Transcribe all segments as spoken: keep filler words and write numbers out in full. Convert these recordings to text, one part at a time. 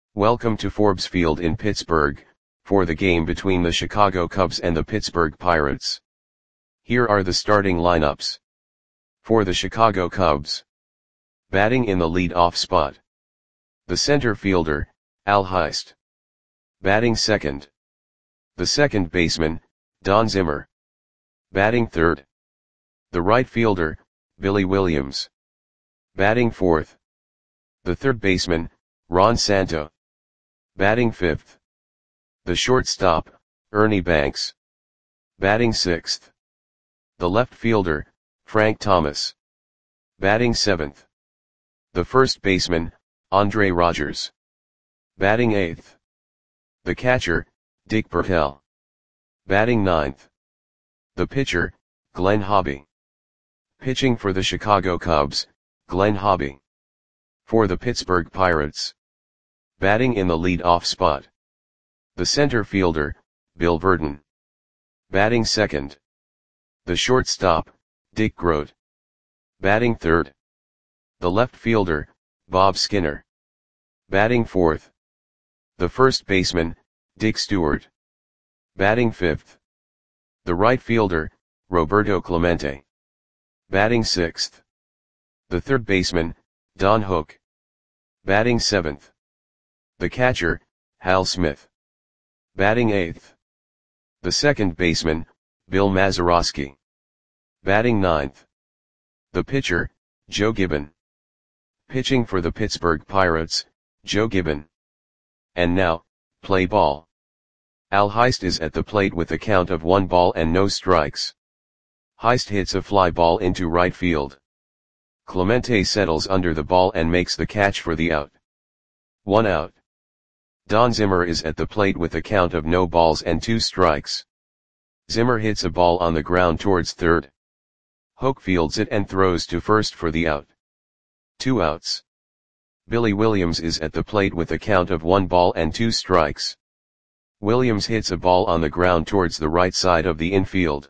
Welcome to Forbes Field in Pittsburgh, for the game between the Chicago Cubs and the Pittsburgh Pirates. Here are the starting lineups. For the Chicago Cubs. Batting in the lead-off spot. The center fielder, Al Heist. Batting second. The second baseman, Don Zimmer. Batting third. The right fielder, Billy Williams. Batting fourth. The third baseman, Ron Santo. Batting fifth. The shortstop, Ernie Banks. Batting sixth. The left fielder, Frank Thomas. Batting seventh. The first baseman, Andre Rogers. Batting eighth. The catcher, Dick Bertel. Batting ninth. The pitcher, Glenn Hobby. Pitching for the Chicago Cubs, Glenn Hobby. For the Pittsburgh Pirates. Batting in the lead-off spot. The center fielder, Bill Virdon. Batting second. The shortstop, Dick Groat. Batting third. The left fielder, Bob Skinner. Batting fourth. The first baseman, Dick Stewart. Batting fifth. The right fielder, Roberto Clemente. Batting sixth. The third baseman, Don Hook. Batting seventh. The catcher, Hal Smith. Batting eighth. The second baseman, Bill Mazeroski. Batting ninth. The pitcher, Joe Gibbon. Pitching for the Pittsburgh Pirates, Joe Gibbon. And now, play ball. Al Heist is at the plate with a count of one ball and no strikes. Heist hits a fly ball into right field. Clemente settles under the ball and makes the catch for the out. One out. Don Zimmer is at the plate with a count of no balls and two strikes. Zimmer hits a ball on the ground towards third. Hook fields it and throws to first for the out. Two outs. Billy Williams is at the plate with a count of one ball and two strikes. Williams hits a ball on the ground towards the right side of the infield.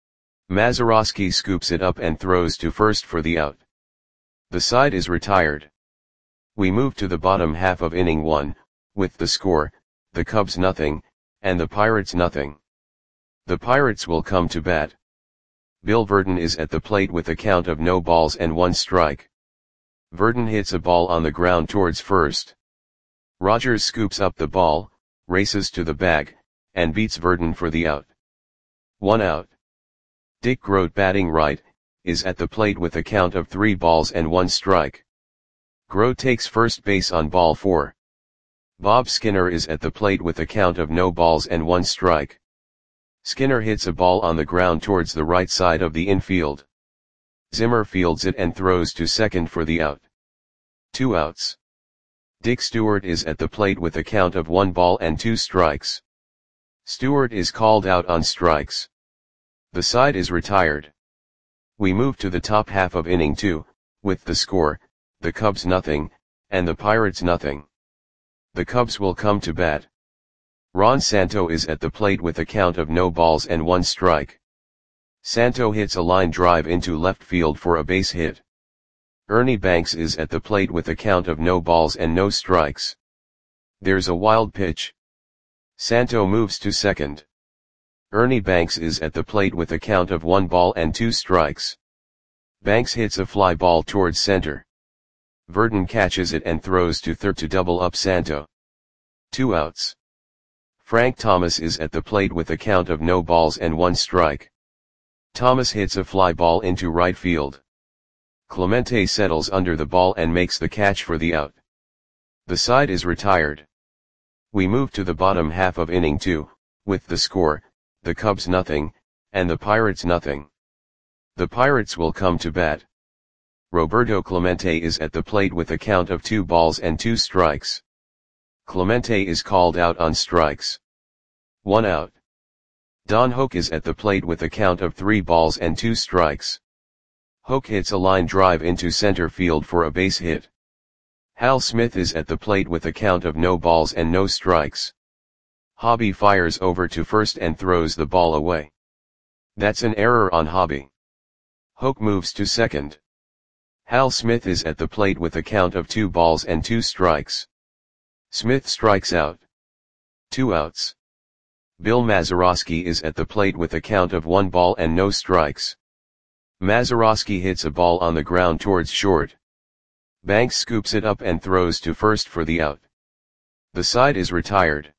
Mazeroski scoops it up and throws to first for the out. The side is retired. We move to the bottom half of inning one, with the score, the Cubs nothing, and the Pirates nothing. The Pirates will come to bat. Bill Virdon is at the plate with a count of no balls and one strike. Virdon hits a ball on the ground towards first. Rogers scoops up the ball, races to the bag, and beats Virdon for the out. One out. Dick Groat, batting right, is at the plate with a count of three balls and one strike. Groat takes first base on ball four. Bob Skinner is at the plate with a count of no balls and one strike. Skinner hits a ball on the ground towards the right side of the infield. Zimmer fields it and throws to second for the out. Two outs. Dick Stewart is at the plate with a count of one ball and two strikes. Stewart is called out on strikes. The side is retired. We move to the top half of inning two, with the score, the Cubs nothing, and the Pirates nothing. The Cubs will come to bat. Ron Santo is at the plate with a count of no balls and one strike. Santo hits a line drive into left field for a base hit. Ernie Banks is at the plate with a count of no balls and no strikes. There's a wild pitch. Santo moves to second. Ernie Banks is at the plate with a count of one ball and two strikes. Banks hits a fly ball towards center. Virdon catches it and throws to third to double up Santo. Two outs. Frank Thomas is at the plate with a count of no balls and one strike. Thomas hits a fly ball into right field. Clemente settles under the ball and makes the catch for the out. The side is retired. We move to the bottom half of inning two, with the score, the Cubs nothing, and the Pirates nothing. The Pirates will come to bat. Roberto Clemente is at the plate with a count of two balls and two strikes. Clemente is called out on strikes. One out. Don Hook is at the plate with a count of three balls and two strikes. Hook hits a line drive into center field for a base hit. Hal Smith is at the plate with a count of no balls and no strikes. Hobby fires over to first and throws the ball away. That's an error on Hobby. Hook moves to second. Hal Smith is at the plate with a count of two balls and two strikes. Smith strikes out. Two outs. Bill Mazeroski is at the plate with a count of one ball and no strikes. Mazeroski hits a ball on the ground towards short. Banks scoops it up and throws to first for the out. The side is retired.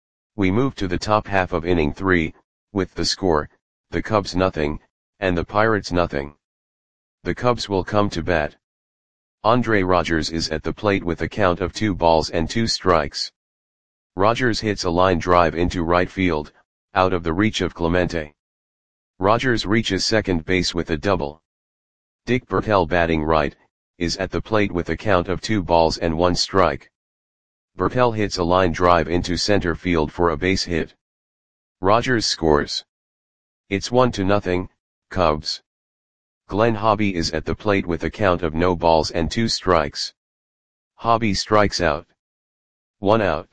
We move to the top half of inning three, with the score, the Cubs nothing, and the Pirates nothing. The Cubs will come to bat. Andre Rogers is at the plate with a count of two balls and two strikes. Rogers hits a line drive into right field, out of the reach of Clemente. Rogers reaches second base with a double. Dick Bertel, batting right, is at the plate with a count of two balls and one strike. Bertel hits a line drive into center field for a base hit. Rogers scores. It's one to nothing, Cubs. Glenn Hobby is at the plate with a count of no balls and two strikes. Hobby strikes out. One out.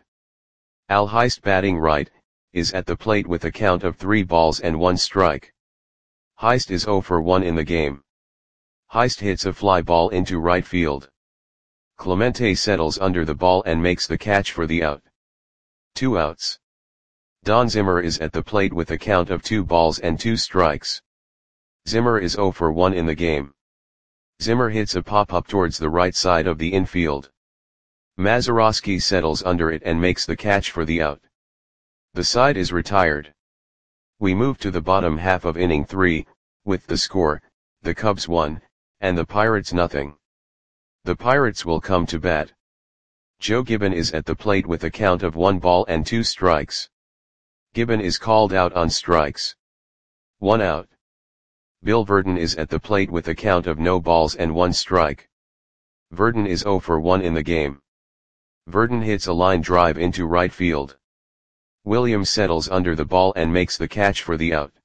Al Heist, batting right, is at the plate with a count of three balls and one strike. Heist is oh for one in the game. Heist hits a fly ball into right field. Clemente settles under the ball and makes the catch for the out. Two outs. Don Zimmer is at the plate with a count of two balls and two strikes. Zimmer is oh for one in the game. Zimmer hits a pop-up towards the right side of the infield. Mazeroski settles under it and makes the catch for the out. The side is retired. We move to the bottom half of inning three, with the score, the Cubs one, and the Pirates nothing. The Pirates will come to bat. Joe Gibbon is at the plate with a count of one ball and two strikes. Gibbon is called out on strikes. One out. Bill Verdon is at the plate with a count of no balls and one strike. Verdon is oh for one in the game. Verdon hits a line drive into right field. Williams settles under the ball and makes the catch for the out.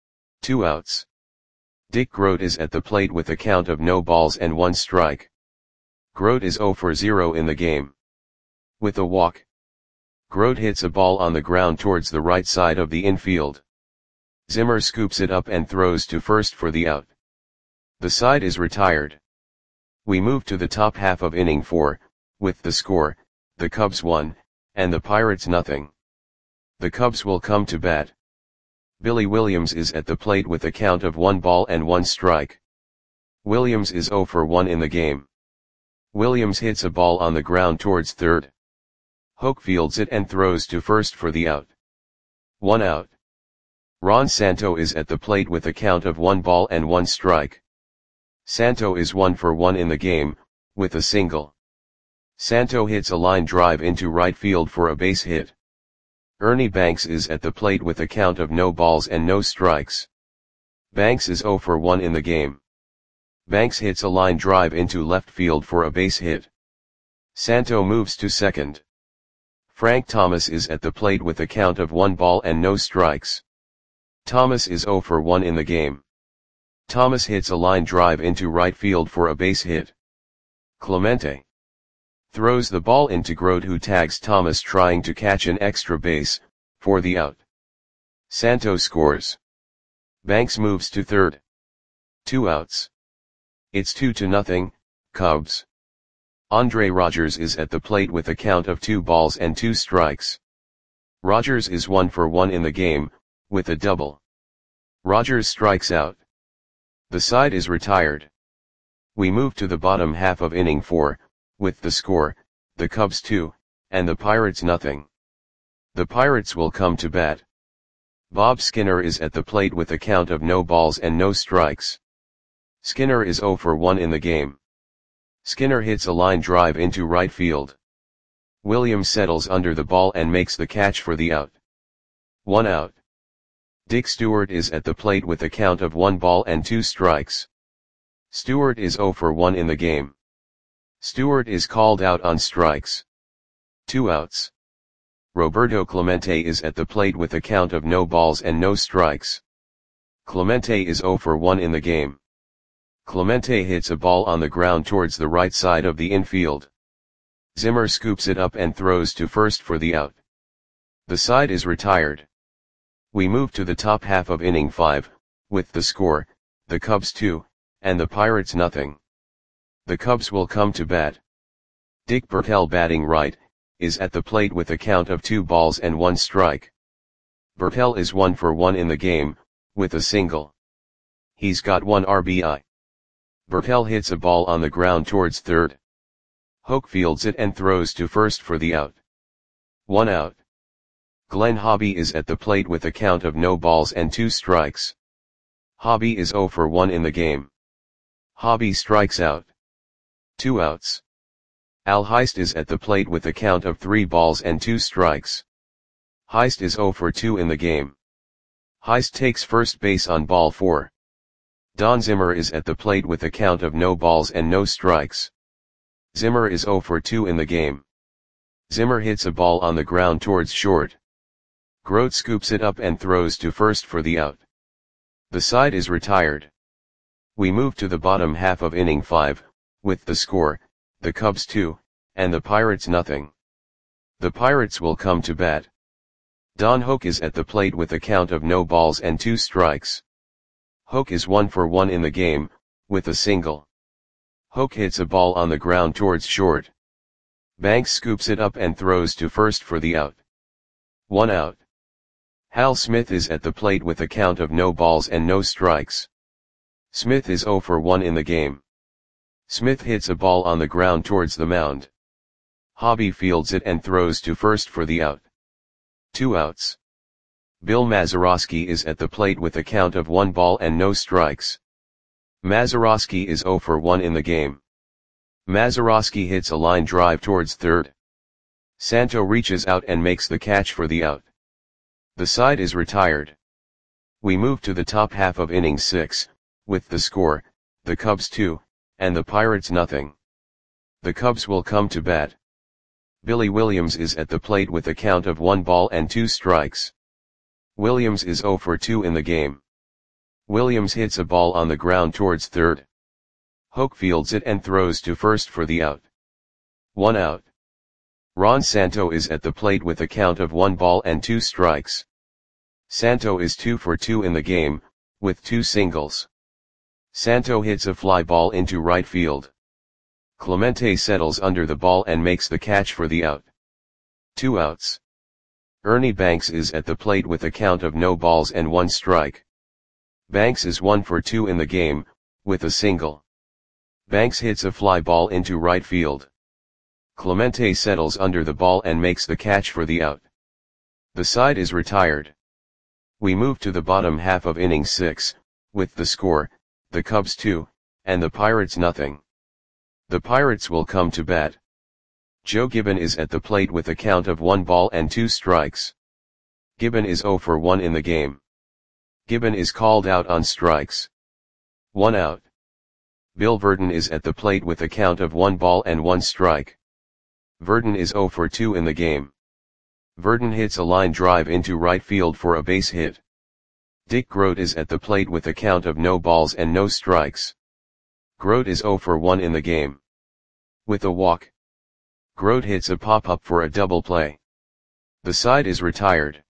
Two outs. Dick Groat is at the plate with a count of no balls and one strike. Groat is oh for zero in the game. With a walk. Groat hits a ball on the ground towards the right side of the infield. Zimmer scoops it up and throws to first for the out. The side is retired. We move to the top half of inning four, with the score, the Cubs one, and the Pirates nothing. The Cubs will come to bat. Billy Williams is at the plate with a count of one ball and one strike. Williams is oh for one in the game. Williams hits a ball on the ground towards third. Hoke fields it and throws to first for the out. One out. Ron Santo is at the plate with a count of one ball and one strike. Santo is one for one in the game, with a single. Santo hits a line drive into right field for a base hit. Ernie Banks is at the plate with a count of no balls and no strikes. Banks is oh for one in the game. Banks hits a line drive into left field for a base hit. Santo moves to second. Frank Thomas is at the plate with a count of one ball and no strikes. Thomas is oh for one in the game. Thomas hits a line drive into right field for a base hit. Clemente throws the ball into Groat, who tags Thomas trying to catch an extra base, for the out. Santo scores. Banks moves to third. Two outs. It's two to nothing, Cubs. Andre Rogers is at the plate with a count of two balls and two strikes. Rogers is one for one in the game, with a double. Rogers strikes out. The side is retired. We move to the bottom half of inning four, with the score, the Cubs two, and the Pirates nothing. The Pirates will come to bat. Bob Skinner is at the plate with a count of no balls and no strikes. Skinner is oh for one in the game. Skinner hits a line drive into right field. Williams settles under the ball and makes the catch for the out. One out. Dick Stewart is at the plate with a count of one ball and two strikes. Stewart is oh for one in the game. Stewart is called out on strikes. Two outs. Roberto Clemente is at the plate with a count of no balls and no strikes. Clemente is oh for one in the game. Clemente hits a ball on the ground towards the right side of the infield. Zimmer scoops it up and throws to first for the out. The side is retired. We move to the top half of inning five, with the score, the Cubs two, and the Pirates nothing. The Cubs will come to bat. Dick Bertel, batting right, is at the plate with a count of two balls and one strike. Bertel is one for one in the game, with a single. He's got one R B I. Bertel hits a ball on the ground towards third. Hoke fields it and throws to first for the out. One out. Glenn Hobby is at the plate with a count of no balls and two strikes. Hobby is zero for one in the game. Hobby strikes out. Two outs. Al Heist is at the plate with a count of three balls and two strikes. Heist is zero for two in the game. Heist takes first base on ball four. Don Zimmer is at the plate with a count of no balls and no strikes. Zimmer is zero for two in the game. Zimmer hits a ball on the ground towards short. Grote scoops it up and throws to first for the out. The side is retired. We move to the bottom half of inning five, with the score, the Cubs two, and the Pirates nothing. The Pirates will come to bat. Don Hoke is at the plate with a count of no balls and two strikes. Hoke is one for one in the game, with a single. Hoke hits a ball on the ground towards short. Banks scoops it up and throws to first for the out. One out. Hal Smith is at the plate with a count of no balls and no strikes. Smith is zero for one in the game. Smith hits a ball on the ground towards the mound. Hobby fields it and throws to first for the out. Two outs. Bill Mazeroski is at the plate with a count of one ball and no strikes. Mazeroski is zero for one in the game. Mazeroski hits a line drive towards third. Santo reaches out and makes the catch for the out. The side is retired. We move to the top half of inning six, with the score, the Cubs two, and the Pirates nothing. The Cubs will come to bat. Billy Williams is at the plate with a count of one ball and two strikes. Williams is zero for two in the game. Williams hits a ball on the ground towards third. Hoke fields it and throws to first for the out. One out. Ron Santo is at the plate with a count of one ball and two strikes. Santo is two for two in the game, with two singles. Santo hits a fly ball into right field. Clemente settles under the ball and makes the catch for the out. Two outs. Ernie Banks is at the plate with a count of no balls and one strike. Banks is one for two in the game, with a single. Banks hits a fly ball into right field. Clemente settles under the ball and makes the catch for the out. The side is retired. We move to the bottom half of inning six, with the score, the Cubs two, and the Pirates nothing. The Pirates will come to bat. Joe Gibbon is at the plate with a count of one ball and two strikes. Gibbon is zero for one in the game. Gibbon is called out on strikes. One out. Bill Verdon is at the plate with a count of one ball and one strike. Verdon is zero for two in the game. Verdon hits a line drive into right field for a base hit. Dick Grote is at the plate with a count of no balls and no strikes. Grote is zero for one in the game. With a walk. Grote hits a pop-up for a double play. The side is retired.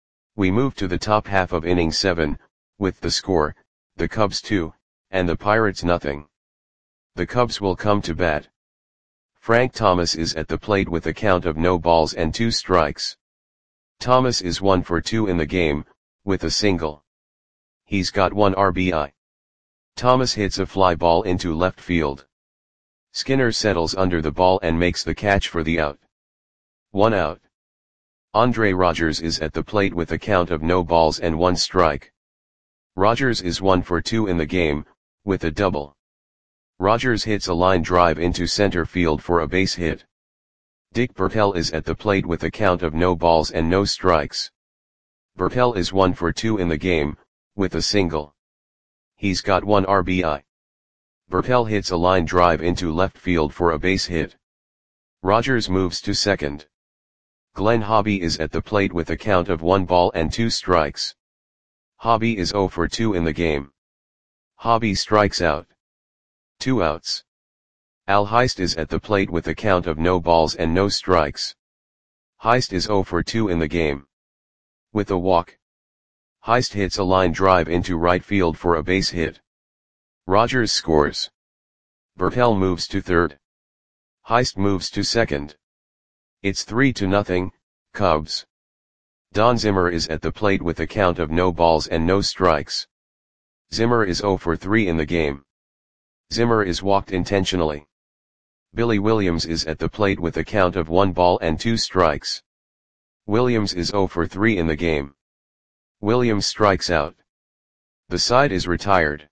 We move to the top half of inning seven, with the score, the Cubs two, and the Pirates nothing. The Cubs will come to bat. Frank Thomas is at the plate with a count of no balls and two strikes. Thomas is one for two in the game, with a single. He's got one R B I. Thomas hits a fly ball into left field. Skinner settles under the ball and makes the catch for the out. One out. Andre Rogers is at the plate with a count of no balls and one strike. Rogers is one for two in the game, with a double. Rogers hits a line drive into center field for a base hit. Dick Bertel is at the plate with a count of no balls and no strikes. Bertel is one for two in the game, with a single. He's got one R B I. Bertel hits a line drive into left field for a base hit. Rogers moves to second. Glenn Hobby is at the plate with a count of one ball and two strikes. Hobby is zero for two in the game. Hobby strikes out. Two outs. Al Heist is at the plate with a count of no balls and no strikes. Heist is zero for two in the game. With a walk. Heist hits a line drive into right field for a base hit. Rogers scores. Bertel moves to third. Heist moves to second. It's three to nothing, Cubs. Don Zimmer is at the plate with a count of no balls and no strikes. Zimmer is zero for three in the game. Zimmer is walked intentionally. Billy Williams is at the plate with a count of one ball and two strikes. Williams is zero for three in the game. Williams strikes out. The side is retired.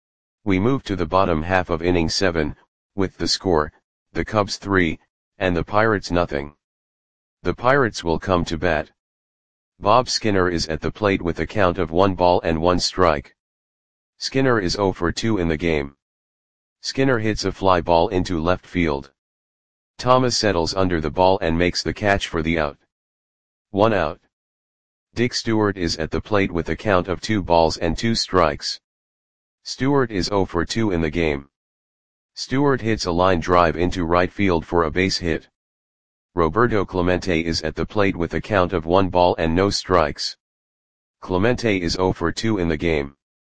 We move to the bottom half of inning seven, with the score, the Cubs three, and the Pirates nothing. The Pirates will come to bat. Bob Skinner is at the plate with a count of one ball and one strike. Skinner is zero for two in the game. Skinner hits a fly ball into left field. Thomas settles under the ball and makes the catch for the out. One out. Dick Stewart is at the plate with a count of two balls and two strikes. Stewart is zero for two in the game. Stewart hits a line drive into right field for a base hit. Roberto Clemente is at the plate with a count of one ball and no strikes. Clemente is zero for two in the game.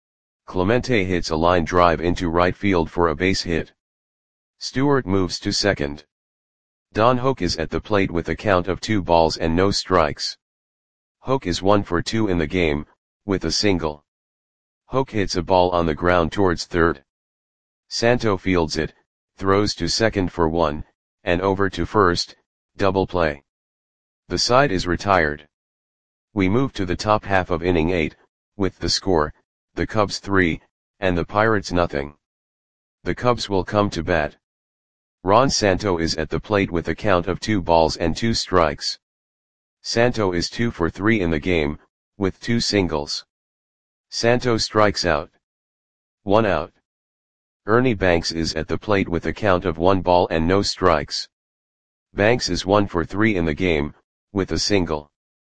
Clemente hits a line drive into right field for a base hit. Stewart moves to second. Don Hoak is at the plate with a count of two balls and no strikes. Hoak is one for two in the game, with a single. Hoak hits a ball on the ground towards third. Santo fields it, throws to second for one, and over to first, double play. The side is retired. We move to the top half of inning eight, with the score, the Cubs three, and the Pirates nothing. The Cubs will come to bat. Ron Santo is at the plate with a count of two balls and two strikes. Santo is two for three in the game, with two singles. Santo strikes out. One out. Ernie Banks is at the plate with a count of one ball and no strikes. Banks is one for three in the game, with a single.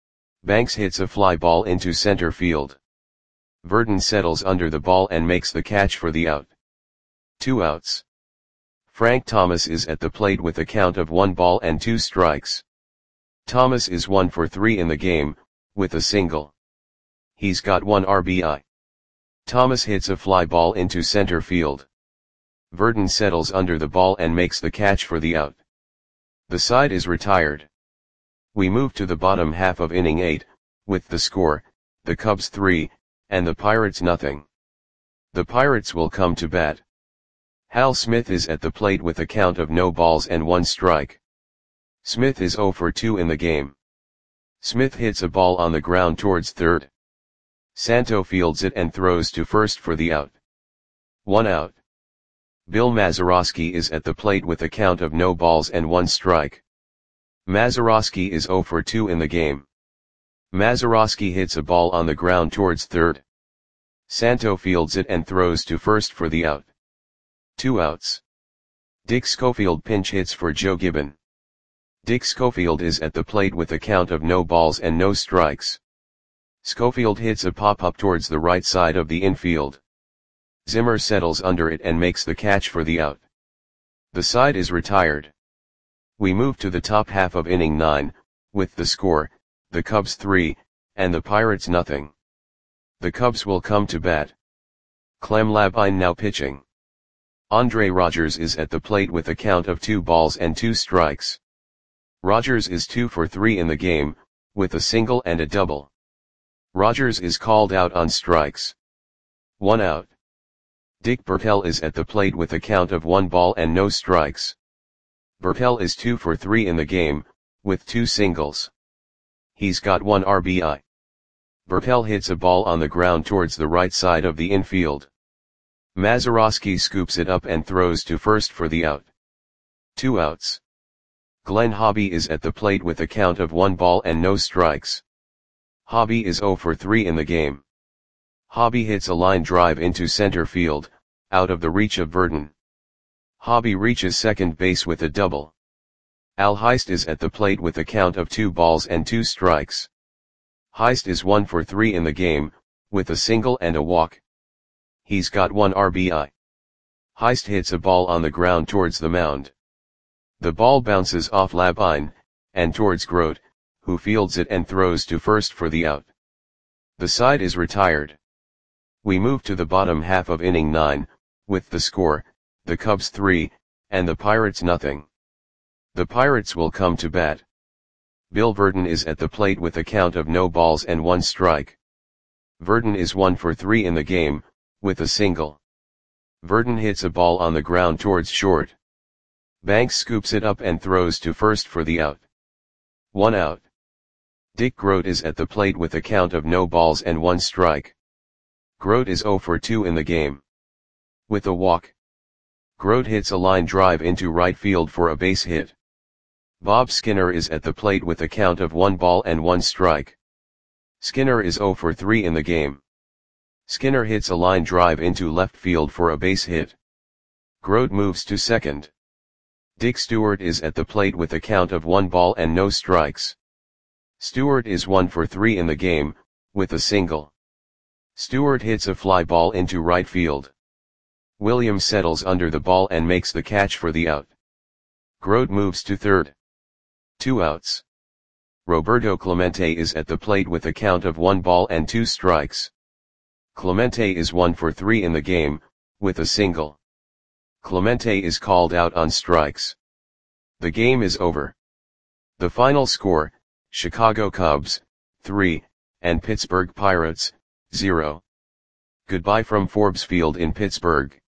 Banks hits a fly ball into center field. Verdon settles under the ball and makes the catch for the out. Two outs. Frank Thomas is at the plate with a count of one ball and two strikes. Thomas is one for three in the game, with a single. He's got one R B I. Thomas hits a fly ball into center field. Verdon settles under the ball and makes the catch for the out. The side is retired. We move to the bottom half of inning eight, with the score, the Cubs three, and the Pirates nothing. The Pirates will come to bat. Hal Smith is at the plate with a count of no balls and one strike. Smith is zero for two in the game. Smith hits a ball on the ground towards third. Santo fields it and throws to first for the out. One out. Bill Mazeroski is at the plate with a count of no balls and one strike. Mazeroski is zero for two in the game. Mazeroski hits a ball on the ground towards third. Santo fields it and throws to first for the out. Two outs. Dick Schofield pinch hits for Joe Gibbon. Dick Schofield is at the plate with a count of no balls and no strikes. Schofield hits a pop-up towards the right side of the infield. Zimmer settles under it and makes the catch for the out. The side is retired. We move to the top half of inning nine, with the score, the Cubs three, and the Pirates nothing. The Cubs will come to bat. Clem Labine now pitching. Andre Rogers is at the plate with a count of two balls and two strikes. Rogers is two for three in the game, with a single and a double. Rogers is called out on strikes. One out. Dick Bertel is at the plate with a count of one ball and no strikes. Bertel is two for three in the game, with two singles. He's got one R B I. Bertel hits a ball on the ground towards the right side of the infield. Mazeroski scoops it up and throws to first for the out. Two outs. Glenn Hobby is at the plate with a count of one ball and no strikes. Hobby is zero for three in the game. Hobby hits a line drive into center field, out of the reach of Verdon. Hobby reaches second base with a double. Al Heist is at the plate with a count of two balls and two strikes. Heist is one for three in the game, with a single and a walk. He's got one R B I. Heist hits a ball on the ground towards the mound. The ball bounces off Labine, and towards Grote, who fields it and throws to first for the out. The side is retired. We move to the bottom half of inning nine, with the score, the Cubs three, and the Pirates nothing. The Pirates will come to bat. Bill Verdon is at the plate with a count of no balls and one strike. Verdon is one for three in the game, with a single. Verdon hits a ball on the ground towards short. Banks scoops it up and throws to first for the out. One out. Dick Groat is at the plate with a count of no balls and one strike. Groat is zero for two in the game. With a walk. Groat hits a line drive into right field for a base hit. Bob Skinner is at the plate with a count of one ball and one strike. Skinner is zero for three in the game. Skinner hits a line drive into left field for a base hit. Groat moves to second. Dick Stewart is at the plate with a count of one ball and no strikes. Stewart is one for three in the game, with a single. Stewart hits a fly ball into right field. Williams settles under the ball and makes the catch for the out. Groat moves to third. Two outs. Roberto Clemente is at the plate with a count of one ball and two strikes. Clemente is one for three in the game, with a single. Clemente is called out on strikes. The game is over. The final score, Chicago Cubs, three, and Pittsburgh Pirates, zero. Goodbye from Forbes Field in Pittsburgh.